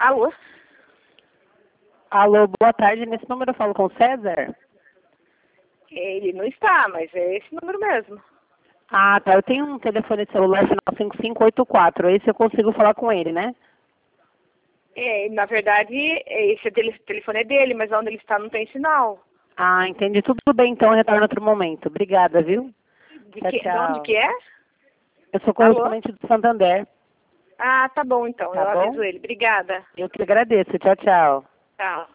Alô? Alô, boa tarde. Nesse número eu falo com o César? Ele não está, mas é esse número mesmo. Ah, tá. Eu tenho um telefone celular final 5584. Esse eu consigo falar com ele, né? Na verdade, esse telefone é dele, mas onde ele está não tem sinal. Ah, entendi. Tudo bem, então eu retorno em outro momento. Obrigada, viu? Tchau, De onde tchau. que é? Eu sou Alô? correspondente do Santander. Ah, tá bom então. Tá Eu bom? aviso ele. Obrigada. Eu que agradeço. Tchau, tchau. Tchau.